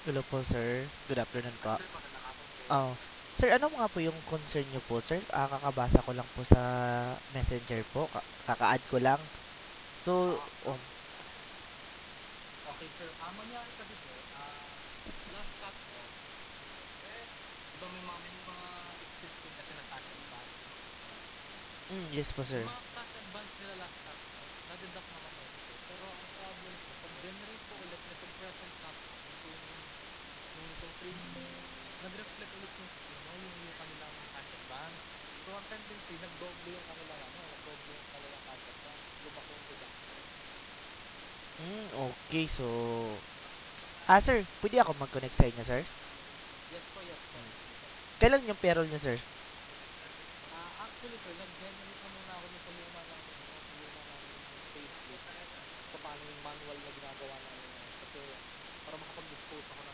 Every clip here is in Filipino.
Hello po, sir. Good afternoon At po. sir, magandang hapon po. Sir, ano nga po yung concern niyo po, sir? Kakabasa ko lang po sa messenger po. Kaka-add ko lang. So, Ah, okay sir. Mangyari kasi sir, last cut off, di ba may mga existing kasi na cash advance. yes po, sir. Yung mga cash advance nila last cut off, na-deduct naman na yun sir. Pero ang problem po, pag generate po ulit nitong present cut off, nitong premium, nag-reflect ulit yung kanilang cash advance. So ang tendency, nagdoble yung kanilang cash advance. Lumaki yung deduction. Okay. So, sir, pwede ako mag-connect sa inyo, sir? Yes po, yes po. Hmm. Sige po. Kailan yung payroll niyo, sir? Actually sir, nag-generate na muna ako dun sa luma naming payslip kung paano yung manual na ginagawa namin ngayon kasi para makapag-dispose ako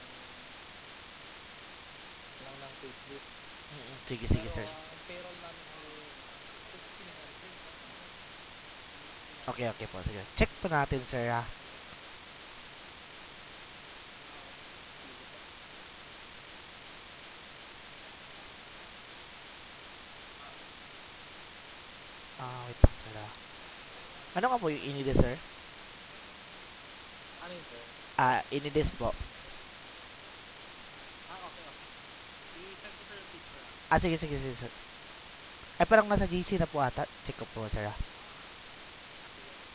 ng payslip. Sige, sige, Pero sir. ang payroll namin ay 1600. Okay, okay po. Sige. Check po natin, sir, ha? Sige po. Wait lang, sir, ha? Ano nga po yung inides, sir? Ano yun sir? Inides po. Okay, okay. I-send ko sir yung picture Sige, sige, sige, sir. Ay, parang nasa GC na po ata. Check ko po, sir, ha? Sige po.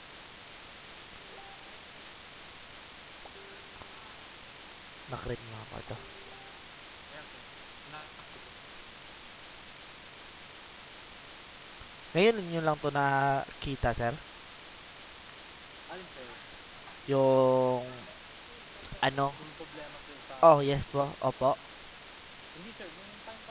Nakread mo ako ito. Ayan sir. Na-active ko sir. Ngayon nyo lang to nakita, sir. Alin sir? Yung ano? Yung problema sir sa Oh, yes po. payslip. Opo. Hindi sir, nung time